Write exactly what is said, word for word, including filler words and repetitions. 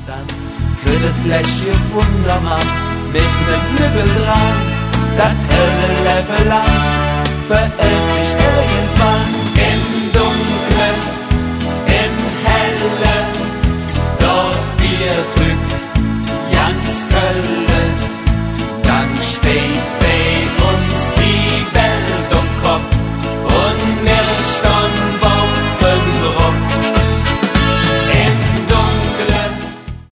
stand, für de Fläche Wundermann mit nem Nügel dran. Dat helle Level lang verirrt sich irgendwann im Dunkeln, im Hellen, dort wird